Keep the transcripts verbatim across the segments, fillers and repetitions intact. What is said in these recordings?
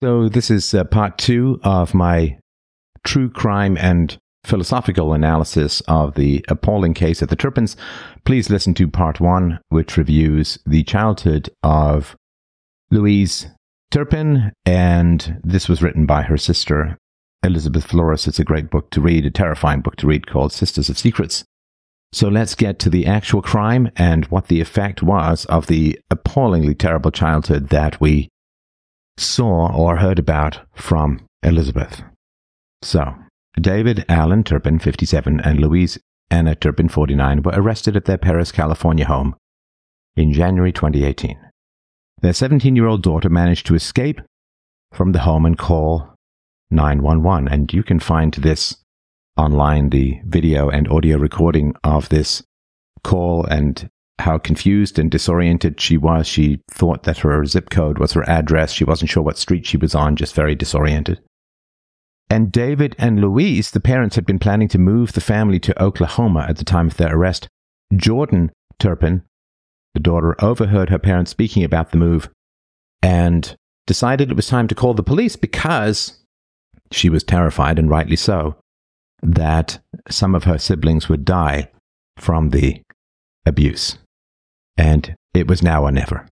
So this is uh, part two of my true crime and philosophical analysis of the appalling case of the Turpins. Please listen to part one, which reviews the childhood of Louise Turpin, and this was written by her sister, Elizabeth Flores. It's a great book to read, a terrifying book to read called Sisters of Secrets. So let's get to the actual crime and what the effect was of the appallingly terrible childhood that we saw or heard about from Elizabeth. So, David Allen Turpin, fifty-seven, and Louise Anna Turpin, forty-nine, were arrested at their Perris, California home in January twenty eighteen. Their seventeen-year-old daughter managed to escape from the home and call nine one one, and you can find this online, the video and audio recording of this call and how confused and disoriented she was. She thought that her zip code was her address. She wasn't sure what street she was on, just very disoriented. And David and Louise, the parents, had been planning to move the family to Oklahoma at the time of their arrest. Jordan Turpin, the daughter, overheard her parents speaking about the move and decided it was time to call the police because she was terrified, and rightly so, that some of her siblings would die from the abuse. And it was now or never.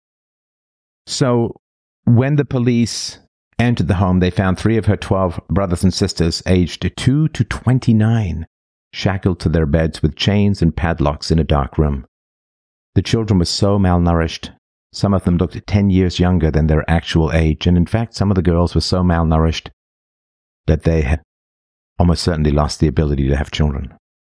So when the police entered the home, they found three of her twelve brothers and sisters, aged two to twenty-nine, shackled to their beds with chains and padlocks in a dark room. The children were so malnourished. Some of them looked ten years younger than their actual age, and in fact, some of the girls were so malnourished that they had almost certainly lost the ability to have children.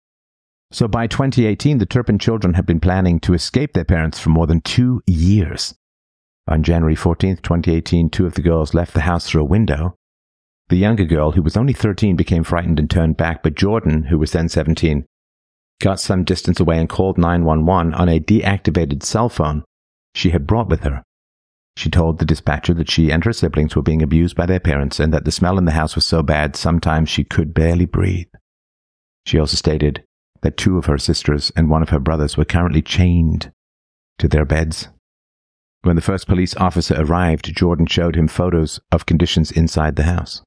So by twenty eighteen, the Turpin children had been planning to escape their parents for more than two years. On January fourteenth, twenty eighteen, two of the girls left the house through a window. The younger girl, who was only thirteen, became frightened and turned back, but Jordan, who was then seventeen, got some distance away and called nine one one on a deactivated cell phone she had brought with her. She told the dispatcher that she and her siblings were being abused by their parents and that the smell in the house was so bad sometimes she could barely breathe. She also stated that two of her sisters and one of her brothers were currently chained to their beds. When the first police officer arrived, Jordan showed him photos of conditions inside the house.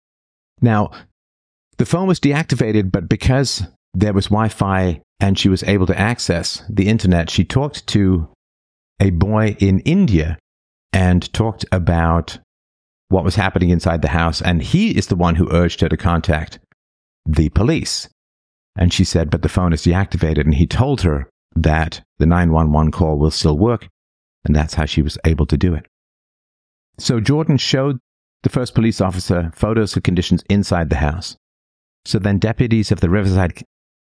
Now, the phone was deactivated, but because there was Wi-Fi and she was able to access the internet, she talked to a boy in India and talked about what was happening inside the house, and he is the one who urged her to contact the police. And she said, but the phone is deactivated, and he told her that the nine one one call will still work, and that's how she was able to do it. So Jordan showed the first police officer photos of conditions inside the house. So then deputies of the Riverside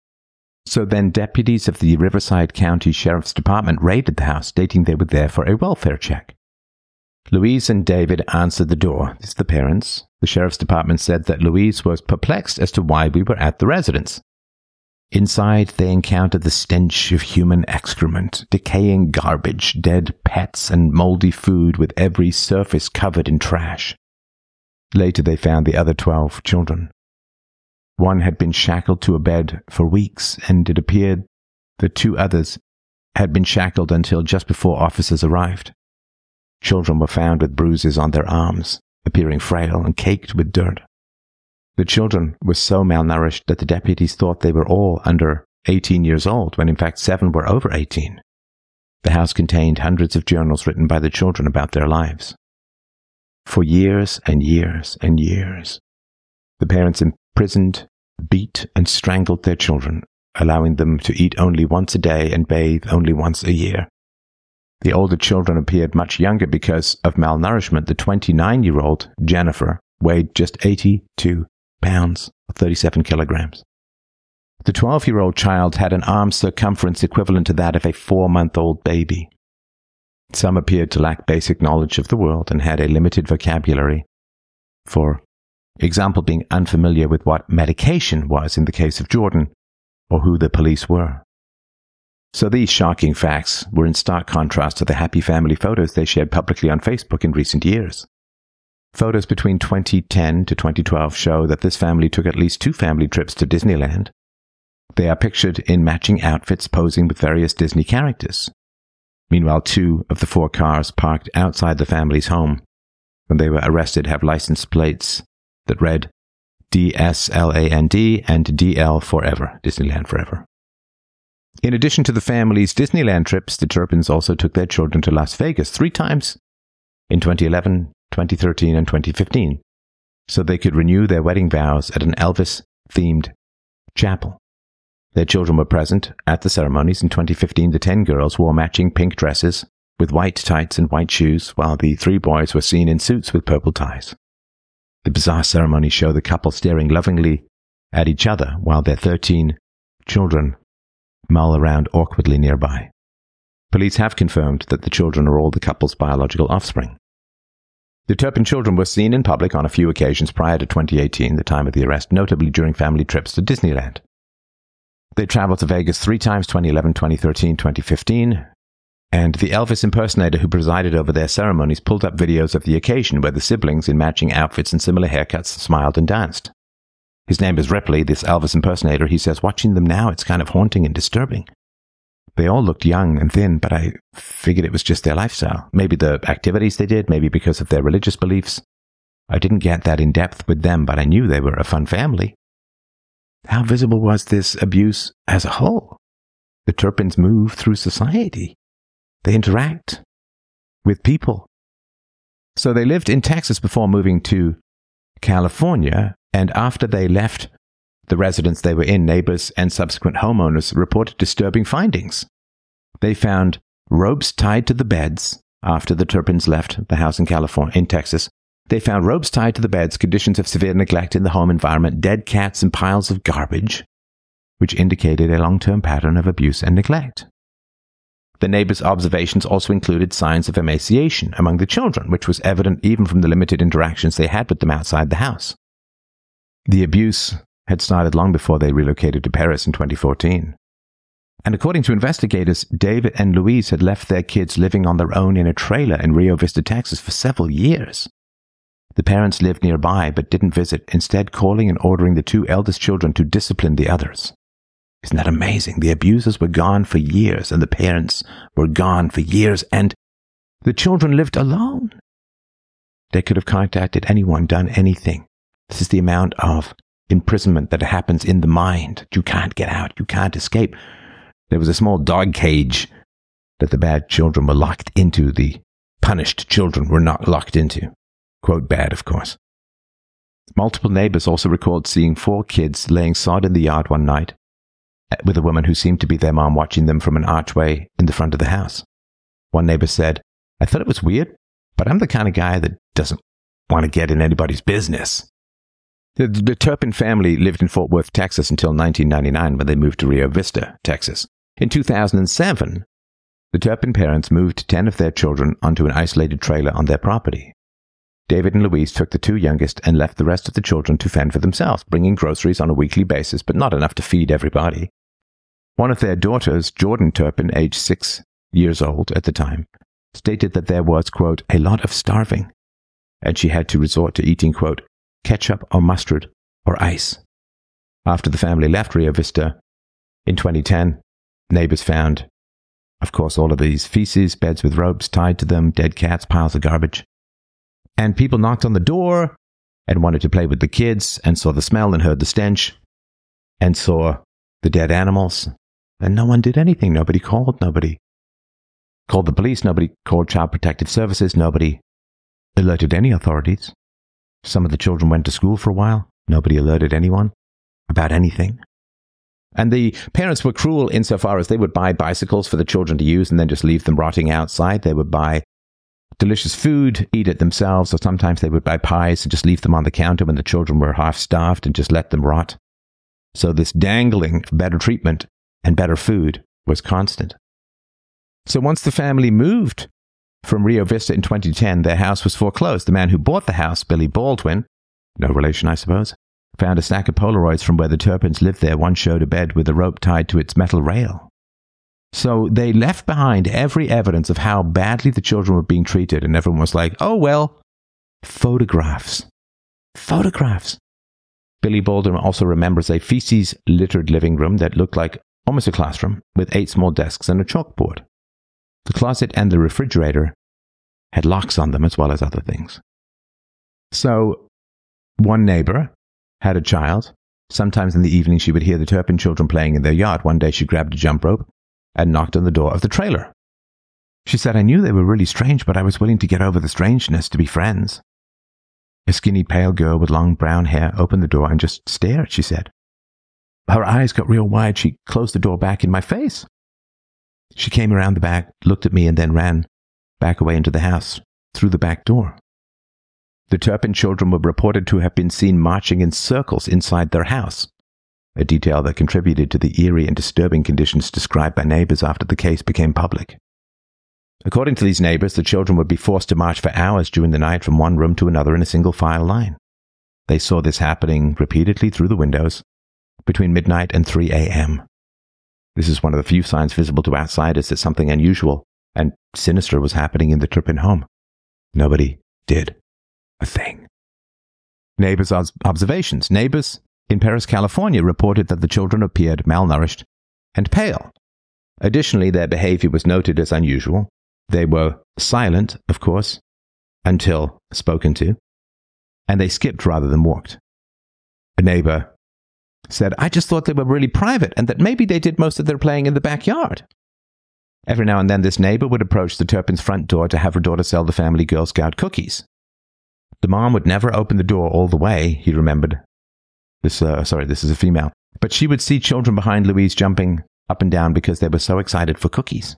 So then deputies of the Riverside County Sheriff's Department raided the house, stating they were there for a welfare check. Louise and David answered the door. It's the parents. The Sheriff's Department said that Louise was perplexed as to why we were at the residence. Inside, they encountered the stench of human excrement, decaying garbage, dead pets, and moldy food with every surface covered in trash. Later, they found the other twelve children. One had been shackled to a bed for weeks, and it appeared that two others had been shackled until just before officers arrived. Children were found with bruises on their arms, appearing frail and caked with dirt. The children were so malnourished that the deputies thought they were all under eighteen years old, when in fact seven were over eighteen. The house contained hundreds of journals written by the children about their lives. For years and years and years, the parents imprisoned, beat, and strangled their children, allowing them to eat only once a day and bathe only once a year. The older children appeared much younger because of malnourishment. The twenty-nine-year-old Jennifer weighed just eighty-two pounds, or thirty-seven kilograms. The twelve-year-old child had an arm circumference equivalent to that of a four-month-old baby. Some appeared to lack basic knowledge of the world and had a limited vocabulary, for example, being unfamiliar with what medication was in the case of Jordan, or who the police were. So these shocking facts were in stark contrast to the happy family photos they shared publicly on Facebook in recent years. Photos between twenty ten to twenty twelve show that this family took at least two family trips to Disneyland. They are pictured in matching outfits posing with various Disney characters. Meanwhile, two of the four cars parked outside the family's home when they were arrested, have license plates that read D S L A N D and D L Forever, Disneyland Forever. In addition to the family's Disneyland trips, the Turpins also took their children to Las Vegas three times in twenty eleven, twenty thirteen, and twenty fifteen, so they could renew their wedding vows at an Elvis-themed chapel. Their children were present at the ceremonies. In twenty fifteen, the ten girls wore matching pink dresses with white tights and white shoes, while the three boys were seen in suits with purple ties. The bizarre ceremonies show the couple staring lovingly at each other while their thirteen children mull around awkwardly nearby. Police have confirmed that the children are all the couple's biological offspring. The Turpin children were seen in public on a few occasions prior to twenty eighteen, the time of the arrest, notably during family trips to Disneyland. They traveled to Vegas three times, twenty eleven, twenty thirteen, twenty fifteen, and the Elvis impersonator who presided over their ceremonies pulled up videos of the occasion where the siblings, in matching outfits and similar haircuts, smiled and danced. His name is Ripley, this Elvis impersonator. He says, watching them now, it's kind of haunting and disturbing. They all looked young and thin, but I figured it was just their lifestyle. Maybe the activities they did, maybe because of their religious beliefs. I didn't get that in depth with them, but I knew they were a fun family. How visible was this abuse as a whole? The Turpins move through society. They interact with people. So they lived in Texas before moving to California, and after they left the residence they were in, neighbors and subsequent homeowners reported disturbing findings. They found ropes tied to the beds after the Turpins left the house in California, in Texas. They found ropes tied to the beds, conditions of severe neglect in the home environment, dead cats and piles of garbage, which indicated a long-term pattern of abuse and neglect. The neighbors' observations also included signs of emaciation among the children, which was evident even from the limited interactions they had with them outside the house. The abuse had started long before they relocated to Paris in twenty fourteen. And according to investigators, David and Louise had left their kids living on their own in a trailer in Rio Vista, Texas for several years. The parents lived nearby but didn't visit, instead calling and ordering the two eldest children to discipline the others. Isn't that amazing? The abusers were gone for years, and the parents were gone for years, and the children lived alone. They could have contacted anyone, done anything. This is the amount of imprisonment that happens in the mind. You can't get out. You can't escape. There was a small dog cage that the bad children were locked into. The punished children were not locked into. Quote, bad, of course. Multiple neighbors also recalled seeing four kids laying sod in the yard one night, with a woman who seemed to be their mom watching them from an archway in the front of the house. One neighbor said, I thought it was weird, but I'm the kind of guy that doesn't want to get in anybody's business. The, the Turpin family lived in Fort Worth, Texas until nineteen ninety-nine, when they moved to Rio Vista, Texas. In two thousand seven, the Turpin parents moved ten of their children onto an isolated trailer on their property. David and Louise took the two youngest and left the rest of the children to fend for themselves, bringing groceries on a weekly basis, but not enough to feed everybody. One of their daughters, Jordan Turpin, aged six years old at the time, stated that there was, quote, a lot of starving, and she had to resort to eating, quote, ketchup or mustard or ice. After the family left Rio Vista in twenty ten, neighbors found, of course, all of these feces, beds with ropes tied to them, dead cats, piles of garbage. And people knocked on the door and wanted to play with the kids and saw the smell and heard the stench and saw the dead animals. And no one did anything. Nobody called. Nobody called the police. Nobody called Child Protective Services. Nobody alerted any authorities. Some of the children went to school for a while. Nobody alerted anyone about anything. And the parents were cruel insofar as they would buy bicycles for the children to use and then just leave them rotting outside. They would buy delicious food, eat it themselves, or sometimes they would buy pies and just leave them on the counter when the children were half-starved and just let them rot. So this dangling of better treatment and better food was constant. So once the family moved from Rio Vista in twenty ten, their house was foreclosed. The man who bought the house, Billy Baldwin, no relation I suppose, found a stack of Polaroids from where the Turpins lived there. One showed a bed with a rope tied to its metal rail. So they left behind every evidence of how badly the children were being treated, and everyone was like, oh well, photographs. Photographs. Billy Baldwin also remembers a feces-littered living room that looked like almost a classroom, with eight small desks and a chalkboard. The closet and the refrigerator had locks on them as well as other things. So one neighbor had a child. Sometimes in the evening, she would hear the Turpin children playing in their yard. One day, she grabbed a jump rope and knocked on the door of the trailer. She said, I knew they were really strange, but I was willing to get over the strangeness to be friends. A skinny, pale girl with long brown hair opened the door and just stared, she said. Her eyes got real wide. She closed the door back in my face. She came around the back, looked at me, and then ran back away into the house through the back door. The Turpin children were reported to have been seen marching in circles inside their house, a detail that contributed to the eerie and disturbing conditions described by neighbors after the case became public. According to these neighbors, the children would be forced to march for hours during the night from one room to another in a single file line. They saw this happening repeatedly through the windows between midnight and three a.m. This is one of the few signs visible to outsiders that something unusual and sinister was happening in the Turpin home. Nobody did a thing. Neighbors' observations. Neighbors in Perris, California reported that the children appeared malnourished and pale. Additionally, their behavior was noted as unusual. They were silent, of course, until spoken to, and they skipped rather than walked. A neighbor said, I just thought they were really private and that maybe they did most of their playing in the backyard. Every now and then, this neighbor would approach the Turpin's front door to have her daughter sell the family Girl Scout cookies. The mom would never open the door all the way, he remembered. This, uh, sorry, this is a female. But she would see children behind Louise jumping up and down because they were so excited for cookies.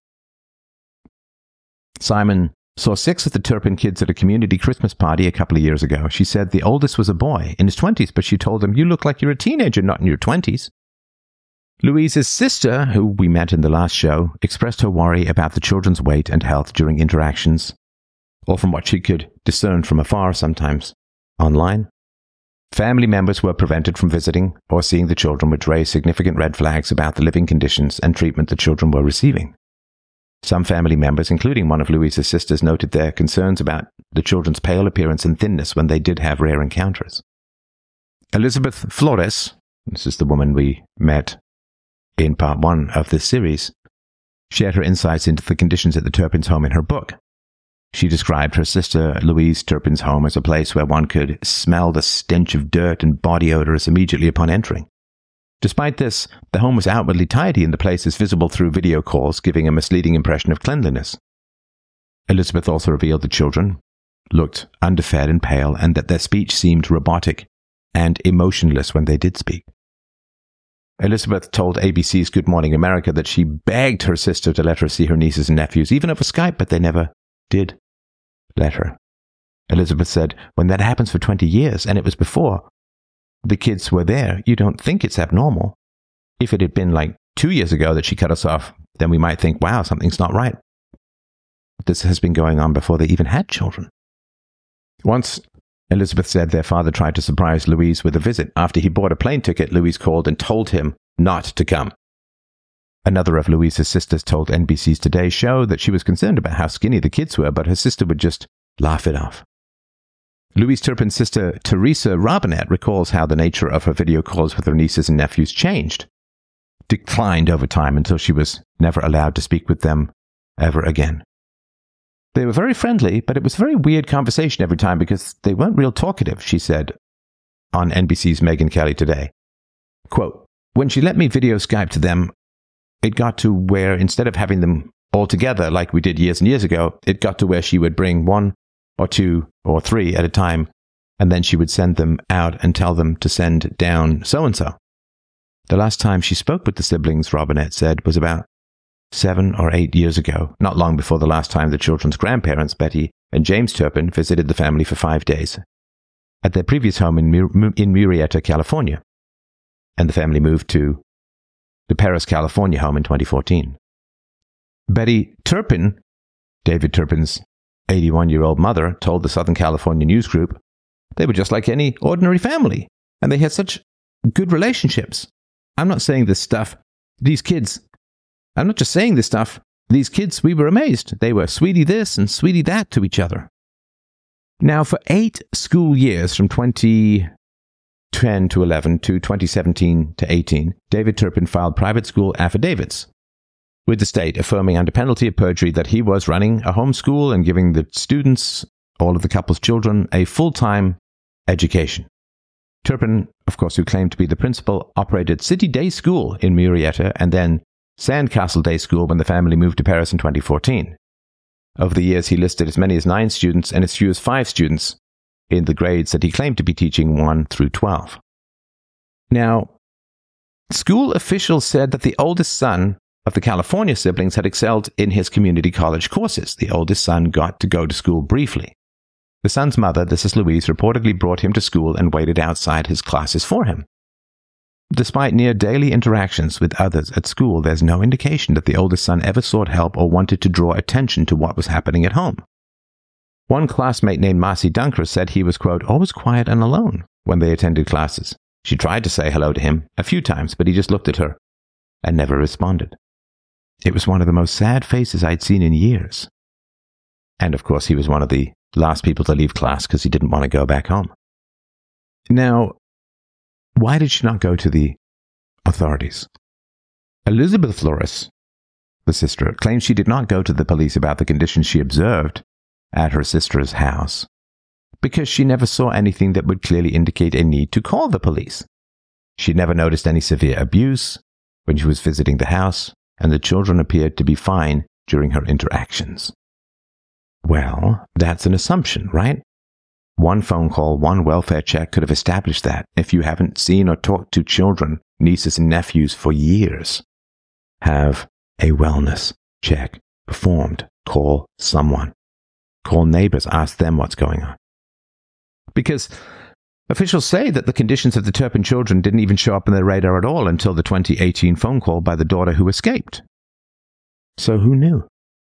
Simon saw six of the Turpin kids at a community Christmas party a couple of years ago. She said the oldest was a boy in his twenties, but she told him, you look like you're a teenager, not in your twenties. Louise's sister, who we met in the last show, expressed her worry about the children's weight and health during interactions, or from what she could discern from afar sometimes, online. Family members were prevented from visiting or seeing the children, which raised significant red flags about the living conditions and treatment the children were receiving. Some family members, including one of Louise's sisters, noted their concerns about the children's pale appearance and thinness when they did have rare encounters. Elizabeth Flores, this is the woman we met in part one of this series, shared her insights into the conditions at the Turpin's home in her book. She described her sister Louise Turpin's home as a place where one could smell the stench of dirt and body odors immediately upon entering. Despite this, the home was outwardly tidy and the place is visible through video calls, giving a misleading impression of cleanliness. Elizabeth also revealed the children looked underfed and pale, and that their speech seemed robotic and emotionless when they did speak. Elizabeth told A B C's Good Morning America that she begged her sister to let her see her nieces and nephews, even over Skype, but they never did let her. Elizabeth said, when that happens for twenty years, and it was before the kids were there, you don't think it's abnormal. If it had been like two years ago that she cut us off, then we might think, wow, something's not right. This has been going on before they even had children. Once, Elizabeth said their father tried to surprise Louise with a visit. After he bought a plane ticket, Louise called and told him not to come. Another of Louise's sisters told N B C's Today Show that she was concerned about how skinny the kids were, but her sister would just laugh it off. Louise Turpin's sister, Teresa Robinette, recalls how the nature of her video calls with her nieces and nephews changed, declined over time until she was never allowed to speak with them ever again. They were very friendly, but it was a very weird conversation every time because they weren't real talkative, she said on N B C's Megyn Kelly Today. Quote, when she let me video Skype to them, it got to where instead of having them all together like we did years and years ago, it got to where she would bring one or two or three at a time, and then she would send them out and tell them to send down so-and-so. The last time she spoke with the siblings, Robinette said, was about seven or eight years ago, not long before the last time the children's grandparents, Betty and James Turpin, visited the family for five days at their previous home in, Mur- in Murrieta, California, and the family moved to the Perris, California home in twenty fourteen. Betty Turpin, David Turpin's eighty-one-year-old mother, told the Southern California News Group they were just like any ordinary family, and they had such good relationships. I'm not saying this stuff. These kids, I'm not just saying this stuff. These kids, we were amazed. They were sweetie this and sweetie that to each other. Now, for eight school years, from twenty ten to eleven to twenty seventeen to eighteen, David Turpin filed private school affidavits with the state, affirming under penalty of perjury that he was running a home school and giving the students, all of the couple's children, a full-time education. Turpin, of course, who claimed to be the principal, operated City Day School in Murrieta and then Sandcastle Day School when the family moved to Paris in twenty fourteen. Over the years, he listed as many as nine students and as few as five students in the grades that he claimed to be teaching one through twelve. Now, school officials said that the oldest son of the California siblings had excelled in his community college courses. The oldest son got to go to school briefly. The son's mother, this is Louise, reportedly brought him to school and waited outside his classes for him. Despite near daily interactions with others at school, there's no indication that the oldest son ever sought help or wanted to draw attention to what was happening at home. One classmate named Marcy Dunker said he was, quote, always quiet and alone when they attended classes. She tried to say hello to him a few times, but he just looked at her and never responded. It was one of the most sad faces I'd seen in years. And of course, he was one of the last people to leave class because he didn't want to go back home. Now, why did she not go to the authorities? Elizabeth Flores, the sister, claims she did not go to the police about the conditions she observed at her sister's house because she never saw anything that would clearly indicate a need to call the police. She never noticed any severe abuse when she was visiting the house, and the children appeared to be fine during her interactions. Well, that's an assumption, right? One phone call, one welfare check could have established that if you haven't seen or talked to children, nieces and nephews for years. Have a wellness check performed. Call someone. Call neighbors, ask them what's going on. Because officials say that the conditions of the Turpin children didn't even show up on their radar at all until the twenty eighteen phone call by the daughter who escaped. So who knew?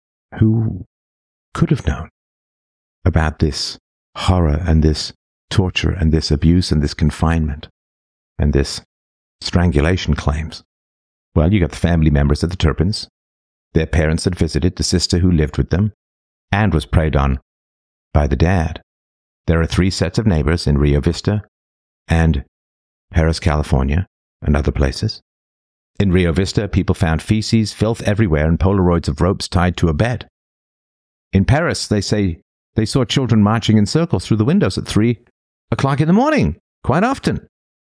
Who could have known about this horror and this torture and this abuse and this confinement and this strangulation claims? Well, you got the family members of the Turpins, their parents had visited, the sister who lived with them, and was preyed on by the dad. There are three sets of neighbors in Rio Vista and Paris, California, and other places. In Rio Vista, people found feces, filth everywhere, and Polaroids of ropes tied to a bed. In Paris, they say they saw children marching in circles through the windows at three o'clock in the morning, quite often.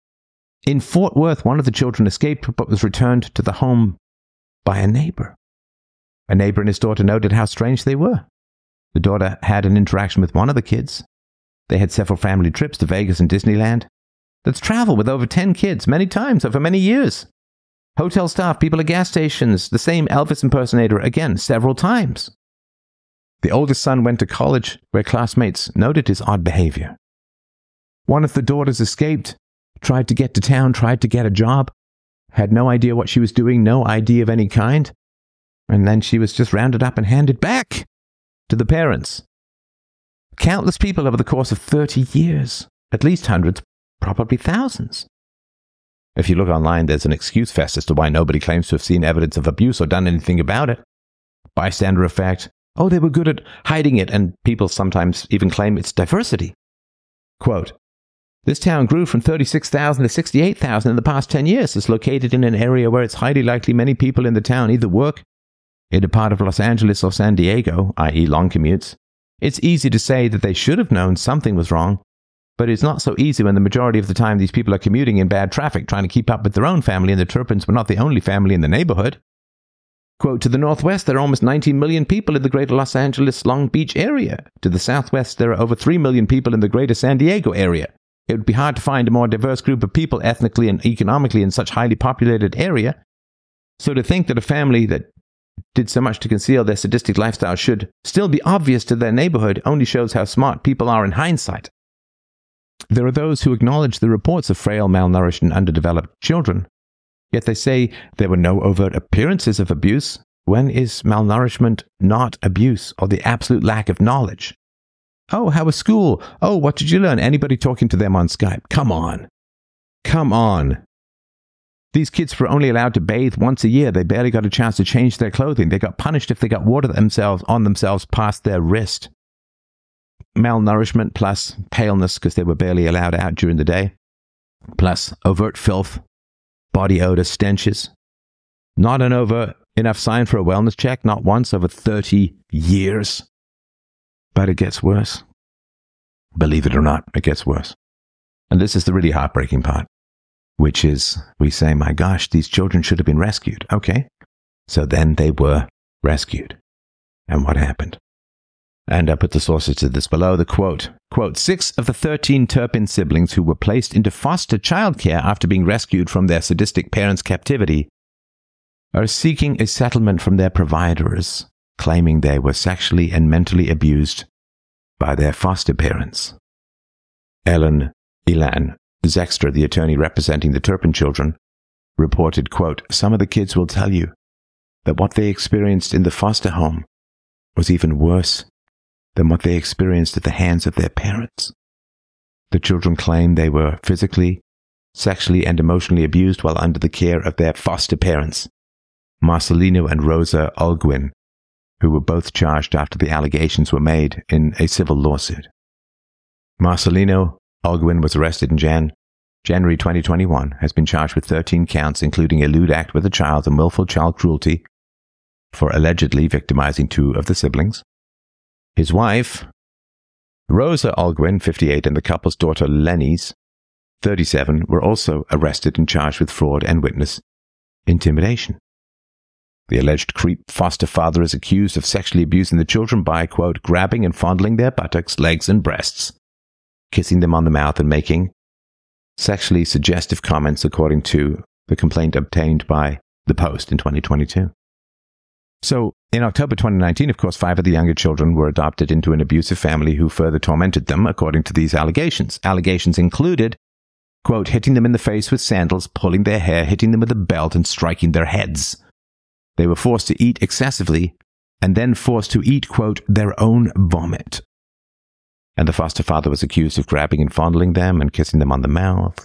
In Fort Worth, one of the children escaped but was returned to the home by a neighbor. A neighbor and his daughter noted how strange they were. The daughter had an interaction with one of the kids. They had several family trips to Vegas and Disneyland. That's travel with over ten kids, many times over many years. Hotel staff, people at gas stations, the same Elvis impersonator again, several times. The oldest son went to college where classmates noted his odd behavior. One of the daughters escaped, tried to get to town, tried to get a job, had no idea what she was doing, no I D of any kind, and then she was just rounded up and handed back to the parents. Countless people over the course of thirty years, at least hundreds, probably thousands. If you look online, there's an excuse fest as to why nobody claims to have seen evidence of abuse or done anything about it. Bystander effect. Oh, they were good at hiding it, and people sometimes even claim it's diversity. Quote, this town grew from thirty-six thousand to sixty-eight thousand in the past ten years. It's located in an area where it's highly likely many people in the town either work in a part of Los Angeles or San Diego, that is long commutes. It's easy to say that they should have known something was wrong, but it's not so easy when the majority of the time these people are commuting in bad traffic, trying to keep up with their own family, and the Turpins were not the only family in the neighborhood. Quote, to the northwest, there are almost nineteen million people in the greater Los Angeles, Long Beach area. To the southwest, there are over three million people in the greater San Diego area. It would be hard to find a more diverse group of people ethnically and economically in such highly populated area. So to think that a family that did so much to conceal their sadistic lifestyle should still be obvious to their neighborhood only shows how smart people are in hindsight. There are those who acknowledge the reports of frail, malnourished, and underdeveloped children, yet they say there were no overt appearances of abuse. When is malnourishment not abuse or the absolute lack of knowledge? Oh, how was school? Oh, what did you learn? Anybody talking to them on Skype? Come on. Come on. These kids were only allowed to bathe once a year. They barely got a chance to change their clothing. They got punished if they got water themselves on themselves past their wrist. Malnourishment plus paleness because they were barely allowed out during the day, plus overt filth, body odor, stenches. Not an overt enough sign for a wellness check, not once over thirty years. But it gets worse. Believe it or not, it gets worse. And this is the really heartbreaking part, which is we say, my gosh, these children should have been rescued. Okay. So then they were rescued. And what happened? And I put the sources to this below. The quote, quote, six of the thirteen Turpin siblings who were placed into foster childcare after being rescued from their sadistic parents' captivity are seeking a settlement from their providers, claiming they were sexually and mentally abused by their foster parents. Ellen Elan Zexter, the attorney representing the Turpin children, reported, quote, some of the kids will tell you that what they experienced in the foster home was even worse than what they experienced at the hands of their parents. The children claim they were physically, sexually, and emotionally abused while under the care of their foster parents, Marcelino and Rosa Olguin, who were both charged after the allegations were made in a civil lawsuit. Marcelino Olguin was arrested in Jan- January twenty twenty-one, has been charged with thirteen counts, including a lewd act with a child and willful child cruelty for allegedly victimizing two of the siblings. His wife, Rosa Olguin, fifty-eight, and the couple's daughter, Lenny's, thirty-seven, were also arrested and charged with fraud and witness intimidation. The alleged creep foster father is accused of sexually abusing the children by, quote, grabbing and fondling their buttocks, legs, and breasts, kissing them on the mouth, and making sexually suggestive comments, according to the complaint obtained by The Post in twenty twenty-two. So, in October twenty nineteen, of course, five of the younger children were adopted into an abusive family who further tormented them, according to these allegations. Allegations included, quote, hitting them in the face with sandals, pulling their hair, hitting them with a belt, and striking their heads. They were forced to eat excessively, and then forced to eat, quote, their own vomit. And the foster father was accused of grabbing and fondling them and kissing them on the mouth.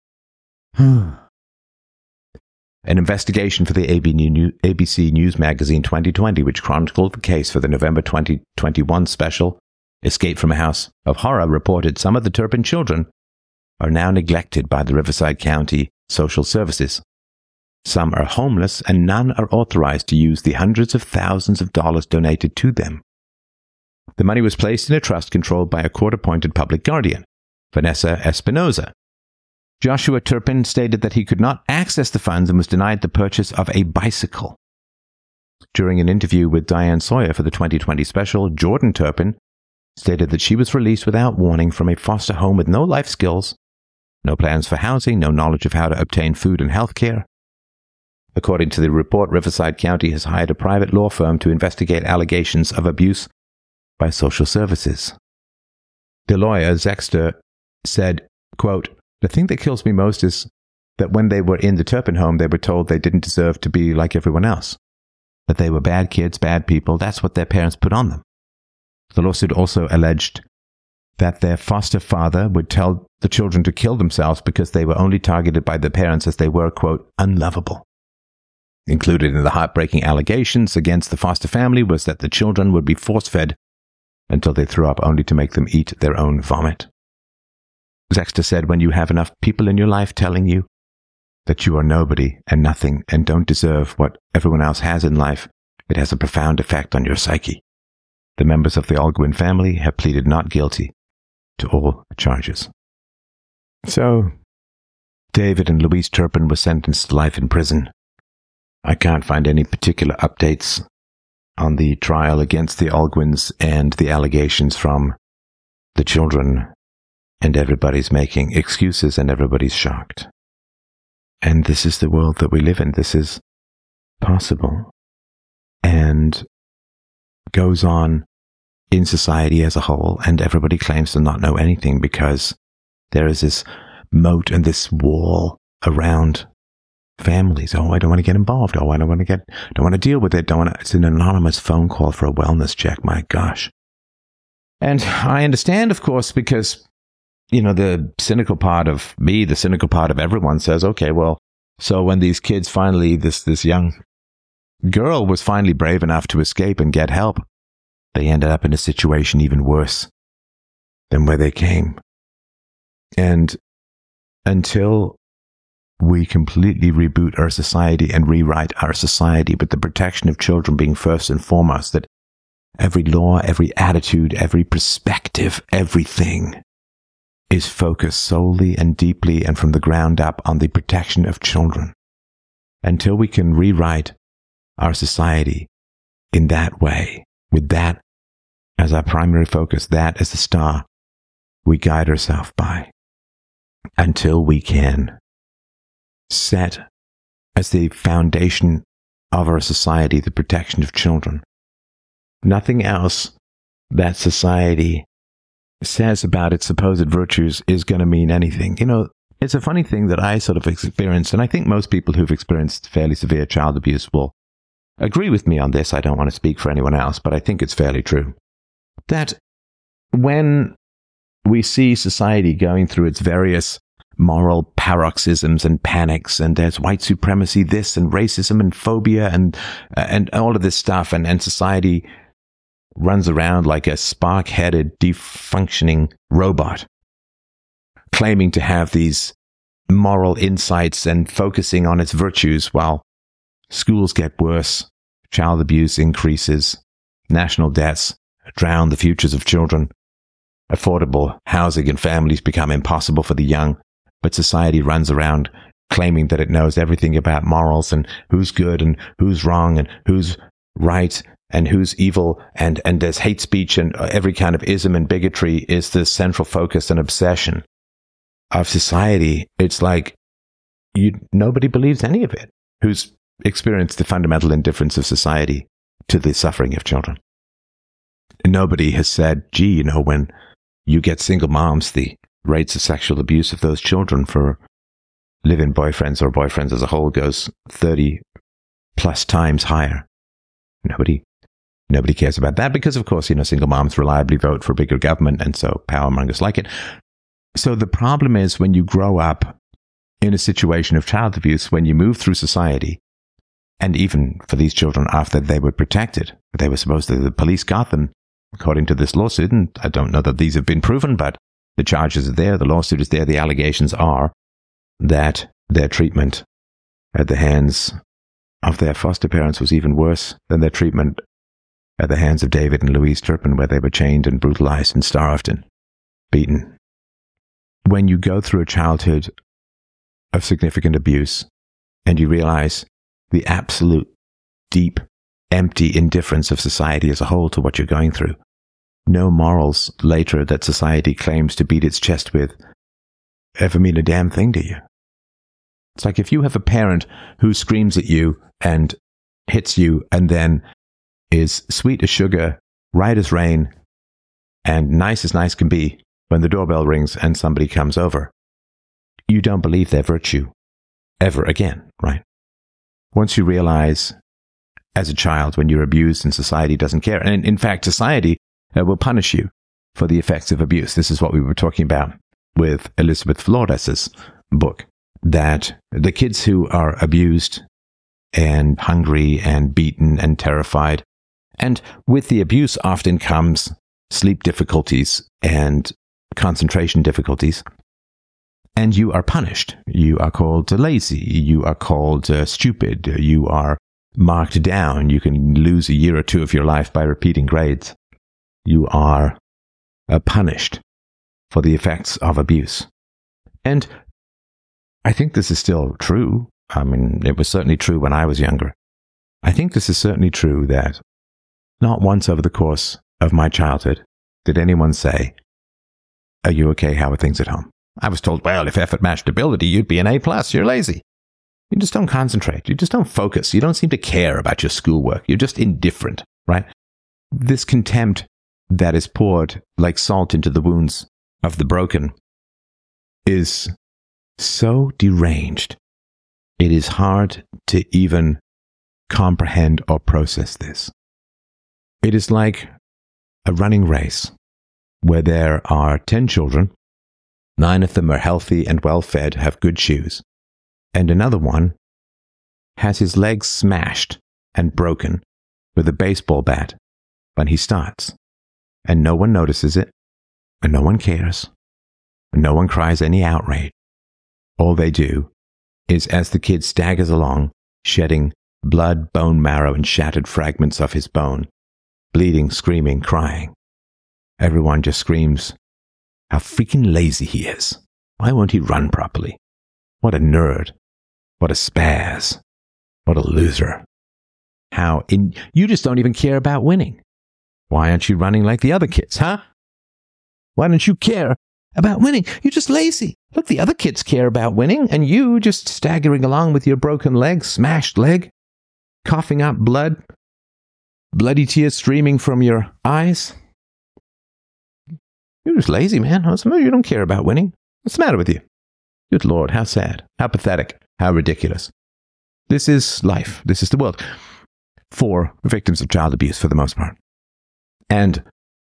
An investigation for the A B C News Magazine twenty twenty, which chronicled the case for the November twenty twenty-one special, Escape from a House of Horror, reported some of the Turpin children are now neglected by the Riverside County Social Services. Some are homeless, and none are authorized to use the hundreds of thousands of dollars donated to them. The money was placed in a trust controlled by a court-appointed public guardian, Vanessa Espinoza. Joshua Turpin stated that he could not access the funds and was denied the purchase of a bicycle. During an interview with Diane Sawyer for the twenty twenty special, Jordan Turpin stated that she was released without warning from a foster home with no life skills, no plans for housing, no knowledge of how to obtain food and health care. According to the report, Riverside County has hired a private law firm to investigate allegations of abuse by social services. The lawyer, Zexter, said, quote, the thing that kills me most is that when they were in the Turpin home, they were told they didn't deserve to be like everyone else, that they were bad kids, bad people. That's what their parents put on them. The lawsuit also alleged that their foster father would tell the children to kill themselves because they were only targeted by their parents as they were, quote, unlovable. Included in the heartbreaking allegations against the foster family was that the children would be force-fed until they threw up, only to make them eat their own vomit. Zexter said, when you have enough people in your life telling you that you are nobody and nothing and don't deserve what everyone else has in life, it has a profound effect on your psyche. The members of the Olguin family have pleaded not guilty to all charges. So, David and Louise Turpin were sentenced to life in prison. I can't find any particular updates on the trial against the Olguins and the allegations from the children, and everybody's making excuses and everybody's shocked. And this is the world that we live in. This is possible and goes on in society as a whole, and everybody claims to not know anything because there is this moat and this wall around families. Oh, I don't want to get involved. Oh, I don't want to get, don't want to deal with it. Don't want to, it's an anonymous phone call for a wellness check. My gosh. And I understand, of course, because, you know, the cynical part of me, the cynical part of everyone says, okay, well, so when these kids finally, this, this young girl was finally brave enough to escape and get help, they ended up in a situation even worse than where they came. And until we completely reboot our society and rewrite our society with the protection of children being first and foremost, that every law, every attitude, every perspective, everything is focused solely and deeply and from the ground up on the protection of children. Until we can rewrite our society in that way, with that as our primary focus, that as the star we guide ourselves by, until we can set as the foundation of our society the protection of children. Nothing else that society says about its supposed virtues is going to mean anything. You know, it's a funny thing that I sort of experienced, and I think most people who've experienced fairly severe child abuse will agree with me on this. I don't want to speak for anyone else, but I think it's fairly true. That when we see society going through its various moral paroxysms and panics, and there's white supremacy, this, and racism and phobia, and uh, and all of this stuff, and, and society runs around like a spark-headed, defunctioning robot, claiming to have these moral insights and focusing on its virtues, while schools get worse, child abuse increases, national debts drown the futures of children, affordable housing and families become impossible for the young, but society runs around claiming that it knows everything about morals and who's good and who's wrong and who's right and who's evil, and, and there's hate speech and every kind of ism and bigotry is the central focus and obsession of society. It's like you nobody believes any of it who's experienced the fundamental indifference of society to the suffering of children. Nobody has said, gee, you know, when you get single moms, the rates of sexual abuse of those children for live-in boyfriends or boyfriends as a whole goes thirty plus times higher. Nobody Nobody cares about that because, of course, you know, single moms reliably vote for bigger government, and so power mongers like it. So the problem is when you grow up in a situation of child abuse, when you move through society, and even for these children after they were protected, they were supposed to, the police got them, according to this lawsuit, and I don't know that these have been proven, but the charges are there, the lawsuit is there, the allegations are that their treatment at the hands of their foster parents was even worse than their treatment at the hands of David and Louise Turpin, where they were chained and brutalized and starved and beaten. When you go through a childhood of significant abuse and you realize the absolute, deep, empty indifference of society as a whole to what you're going through, no morals later that society claims to beat its chest with ever mean a damn thing to you. It's like if you have a parent who screams at you and hits you and then is sweet as sugar, right as rain, and nice as nice can be when the doorbell rings and somebody comes over, you don't believe their virtue ever again, right? Once you realize as a child when you're abused and society doesn't care, and in, in fact, society uh, will punish you for the effects of abuse. This is what we were talking about with Elizabeth Flores' book, that the kids who are abused and hungry and beaten and terrified, and with the abuse often comes sleep difficulties and concentration difficulties, and you are punished. You are called lazy, you are called uh, stupid, you are marked down, you can lose a year or two of your life by repeating grades. You are uh, punished for the effects of abuse. And I think this is still true. I mean, it was certainly true when I was younger. I think this is certainly true that not once over the course of my childhood did anyone say, "Are you okay? How are things at home?" I was told, well, if effort matched ability, you'd be an A plus. You're lazy. You just don't concentrate. You just don't focus. You don't seem to care about your schoolwork. You're just indifferent, right? This contempt that is poured like salt into the wounds of the broken is so deranged. It is hard to even comprehend or process this. It is like a running race where there are ten children, nine of them are healthy and well-fed, have good shoes, and another one has his legs smashed and broken with a baseball bat when he starts, and no one notices it, and no one cares, and no one cries any outrage. All they do is, as the kid staggers along, shedding blood, bone marrow, and shattered fragments of his bone, bleeding, screaming, crying, everyone just screams how freaking lazy he is. Why won't he run properly? What a nerd. What a spaz. What a loser. How in you just don't even care about winning. Why aren't you running like the other kids, huh? Why don't you care about winning? You're just lazy. Look, the other kids care about winning, and you just staggering along with your broken leg, smashed leg, coughing up blood, bloody tears streaming from your eyes. You're just lazy, man. What's the matter? You don't care about winning. What's the matter with you? Good Lord, how sad, how pathetic, how ridiculous. This is life. This is the world for victims of child abuse for the most part. And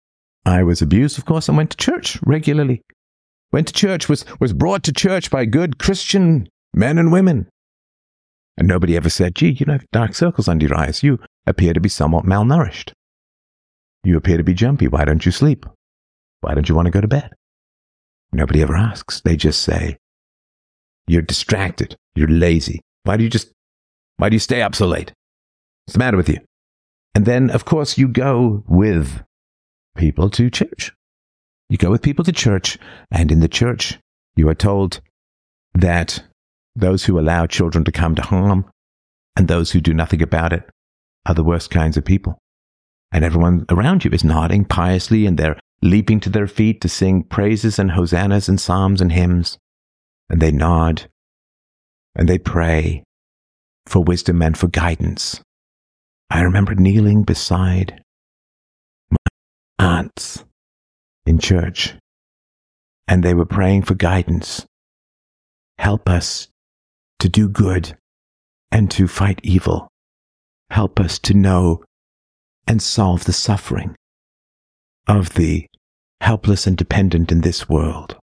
I was abused, of course, and went to church regularly. Went to church, was, was brought to church by good Christian men and women. And nobody ever said, gee, you have dark circles under your eyes. You appear to be somewhat malnourished. You appear to be jumpy. Why don't you sleep? Why don't you want to go to bed? Nobody ever asks. They just say, you're distracted. You're lazy. Why do you just, why do you stay up so late? What's the matter with you? And then, of course, you go with people to church. You go with people to church, and in the church, you are told that those who allow children to come to harm and those who do nothing about it are the worst kinds of people. And everyone around you is nodding piously, and they're leaping to their feet to sing praises and hosannas and psalms and hymns. And they nod, and they pray for wisdom and for guidance. I remember kneeling beside my aunts in church, and they were praying for guidance. Help us to do good and to fight evil. Help us to know and solve the suffering of the helpless and dependent in this world.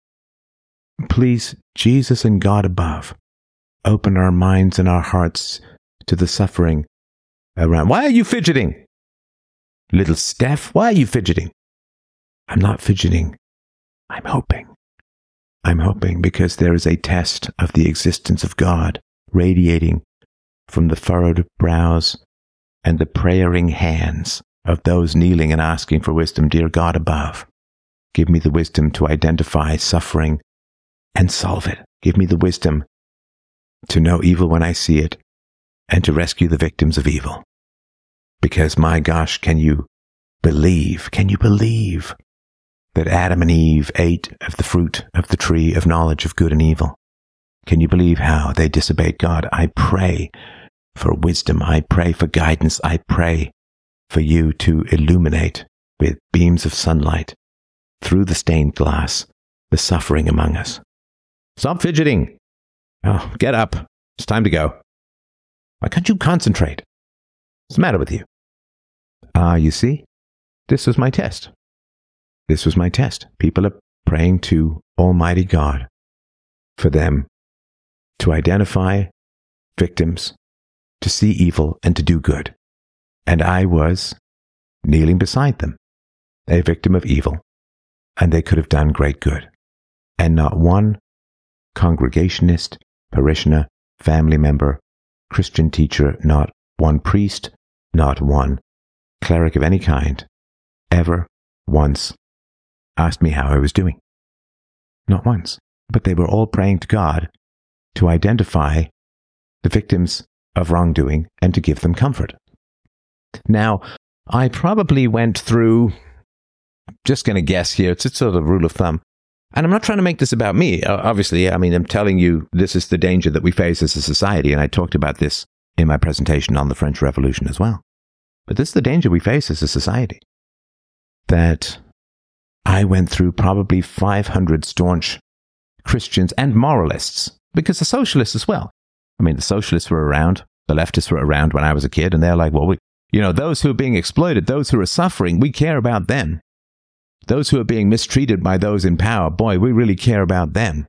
Please, Jesus and God above, open our minds and our hearts to the suffering around. Why are you fidgeting? Little Steph, why are you fidgeting? I'm not fidgeting. I'm hoping. I'm hoping because there is a test of the existence of God radiating from the furrowed brows and the praying hands of those kneeling and asking for wisdom. Dear God above, give me the wisdom to identify suffering and solve it. Give me the wisdom to know evil when I see it and to rescue the victims of evil. Because, my gosh, can you believe, can you believe that Adam and Eve ate of the fruit of the tree of knowledge of good and evil? Can you believe how they disobeyed God? I pray for wisdom. I pray for guidance. I pray for you to illuminate with beams of sunlight through the stained glass the suffering among us. Stop fidgeting. Oh, get up. It's time to go. Why can't you concentrate? What's the matter with you? Ah, uh, you see, this was my test. This was my test. People are praying to Almighty God for them to identify victims, to see evil, and to do good. And I was kneeling beside them, a victim of evil, and they could have done great good. And not one congregationist, parishioner, family member, Christian teacher, not one priest, not one cleric of any kind, ever once asked me how I was doing. Not once. But they were all praying to God to identify the victims of wrongdoing and to give them comfort. Now, I probably went through, just going to guess here, it's a sort of rule of thumb, and I'm not trying to make this about me. Obviously, I mean, I'm telling you this is the danger that we face as a society, and I talked about this in my presentation on the French Revolution as well. But this is the danger we face as a society, that I went through probably five hundred staunch Christians and moralists, because the socialists as well. I mean, the socialists were around, the leftists were around when I was a kid, and they're like, well, we, you know, those who are being exploited, those who are suffering, we care about them. Those who are being mistreated by those in power, boy, we really care about them.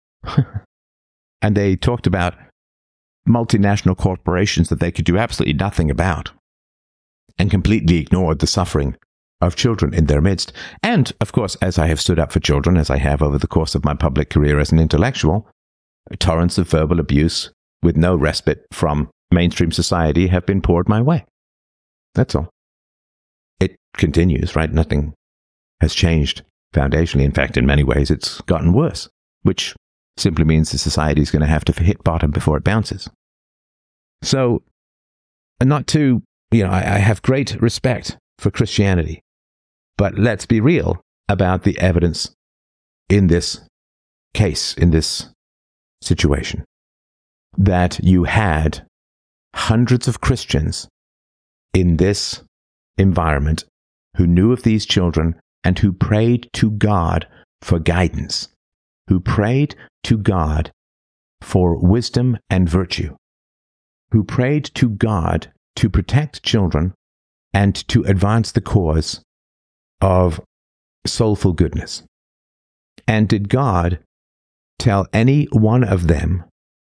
And they talked about multinational corporations that they could do absolutely nothing about, and completely ignored the suffering of children in their midst. And, of course, as I have stood up for children, as I have over the course of my public career as an intellectual, torrents of verbal abuse with no respite from mainstream society have been poured my way. That's all. It continues, right? Nothing has changed foundationally. In fact, in many ways, it's gotten worse, which simply means the society is going to have to hit bottom before it bounces. So, not to, you know, I, I have great respect for Christianity, but let's be real about the evidence in this case, in this situation, that you had hundreds of Christians in this environment who knew of these children and who prayed to God for guidance, who prayed to God for wisdom and virtue, who prayed to God to protect children and to advance the cause of soulful goodness. And did God tell any one of them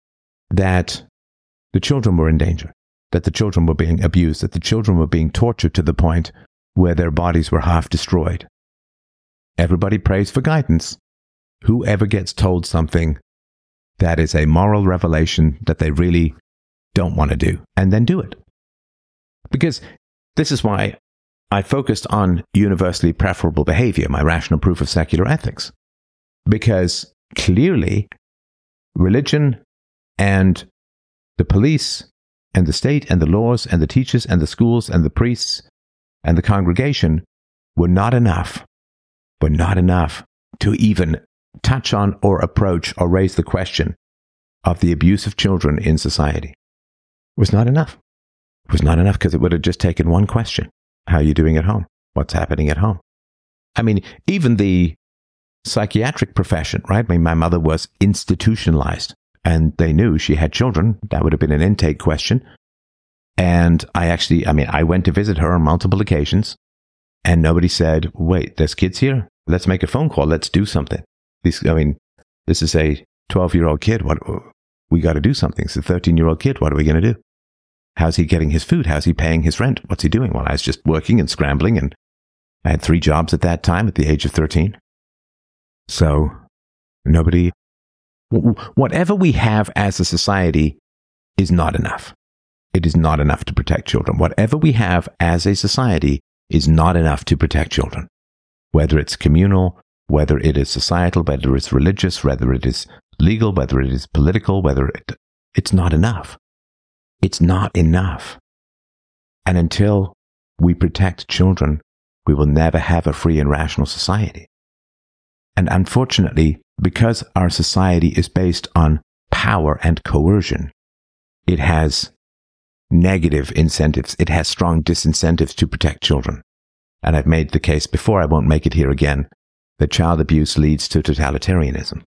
that the children were in danger, that the children were being abused, that the children were being tortured to the point where their bodies were half destroyed? Everybody prays for guidance. Whoever gets told something that is a moral revelation that they really don't want to do, and then do it. Because this is why I focused on universally preferable behavior, my rational proof of secular ethics. Because clearly, religion and the police and the state and the laws and the teachers and the schools and the priests and the congregation were not enough, were not enough to even touch on or approach or raise the question of the abuse of children in society. It was not enough. It was not enough because it would have just taken one question. How are you doing at home? What's happening at home? I mean, even the psychiatric profession, right? I mean, my mother was institutionalized and they knew she had children. That would have been an intake question. And I actually, I mean, I went to visit her on multiple occasions and nobody said, wait, there's kids here? Let's make a phone call. Let's do something. This, I mean, this is a twelve-year-old kid. What, we got to do something. It's a thirteen-year-old kid. What are we going to do? How's he getting his food? How's he paying his rent? What's he doing? Well, I was just working and scrambling, and I had three jobs at that time at the age of thirteen. So nobody, whatever we have as a society is not enough. It is not enough to protect children. Whatever we have as a society is not enough to protect children. Whether it's communal, whether it is societal, whether it's religious, whether it is legal, whether it is political, whether it, it's not enough. It's not enough. And until we protect children, we will never have a free and rational society. And unfortunately, because our society is based on power and coercion, it has negative incentives. It has strong disincentives to protect children. And I've made the case before, I won't make it here again, that child abuse leads to totalitarianism.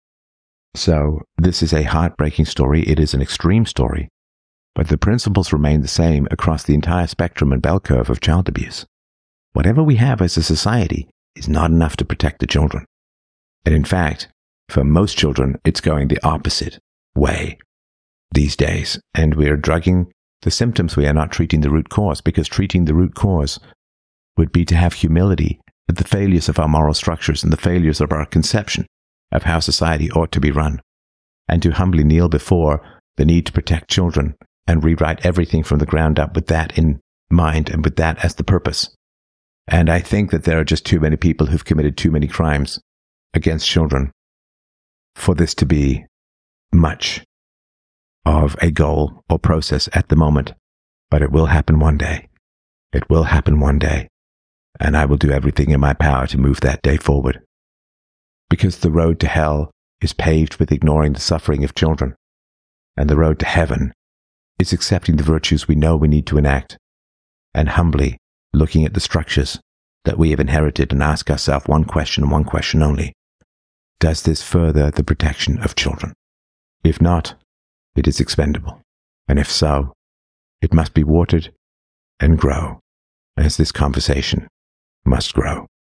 So this is a heartbreaking story. It is an extreme story. But the principles remain the same across the entire spectrum and bell curve of child abuse. Whatever we have as a society is not enough to protect the children. And in fact, for most children, it's going the opposite way these days. And we're drugging the symptoms. We are not treating the root cause, because treating the root cause would be to have humility at the failures of our moral structures and the failures of our conception of how society ought to be run, and to humbly kneel before the need to protect children and rewrite everything from the ground up with that in mind and with that as the purpose. And I think that there are just too many people who've committed too many crimes against children for this to be much of a goal or process at the moment. But it will happen one day. It will happen one day. And I will do everything in my power to move that day forward. Because the road to hell is paved with ignoring the suffering of children. And the road to heaven is accepting the virtues we know we need to enact, and humbly looking at the structures that we have inherited and ask ourselves one question and one question only. Does this further the protection of children? If not, it is expendable. And if so, it must be watered and grow, as this conversation must grow.